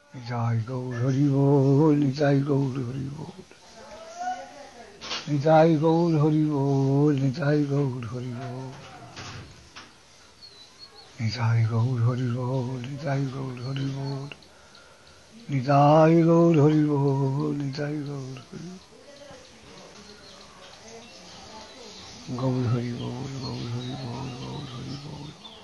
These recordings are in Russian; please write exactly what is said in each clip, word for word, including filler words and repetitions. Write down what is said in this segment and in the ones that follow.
Nitai Gaur Hari Bol, Nitai Gaur Hari Bol. Nitai Gaur Hari Bol, Nitai Gaur Hari Bol. Nitai Gaur Hari Bol, Nitai Gaur Hari Bol. Nitai Gaur Hari Bol, Nitai Gaur Hari Bol. Gaur Hari Bol, Gaur Hari Bol, Gaur Hari Bol.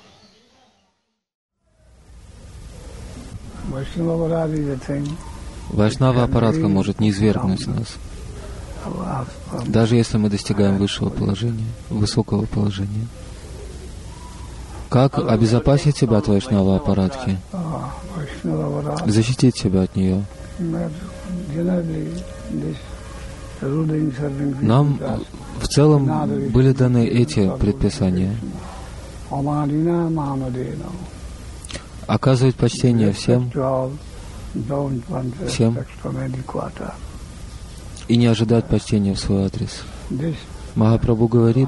Вайшнава аппаратка может не извергнуть нас, даже если мы достигаем высшего положения, высокого положения. Как обезопасить себя от Вайшнава аппаратки? Защитить себя от нее? Нам в целом были даны эти предписания. Оказывать почтение всем, всем и не ожидать почтения в свой адрес. Махапрабху говорит,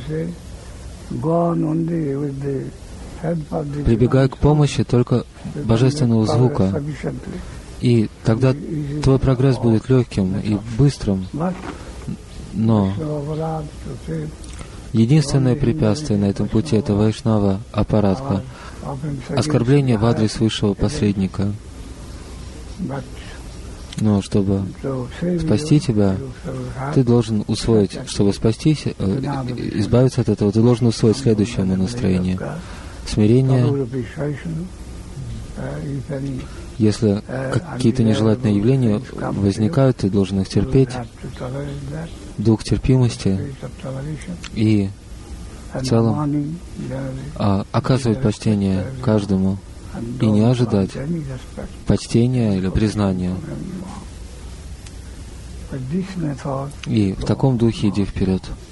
прибегай к помощи только божественного звука, и тогда твой прогресс будет легким и быстрым. Но единственное препятствие на этом пути — это Вайшнава аппаратка, оскорбление в адрес высшего посредника. Но чтобы спасти тебя, ты должен усвоить, чтобы спастись, избавиться от этого, ты должен усвоить следующее настроение. Смирение. Если какие-то нежелательные явления возникают, ты должен их терпеть. Дух терпимости и в целом а, оказывать почтение каждому и не ожидать почтения или признания. И в таком духе иди вперед.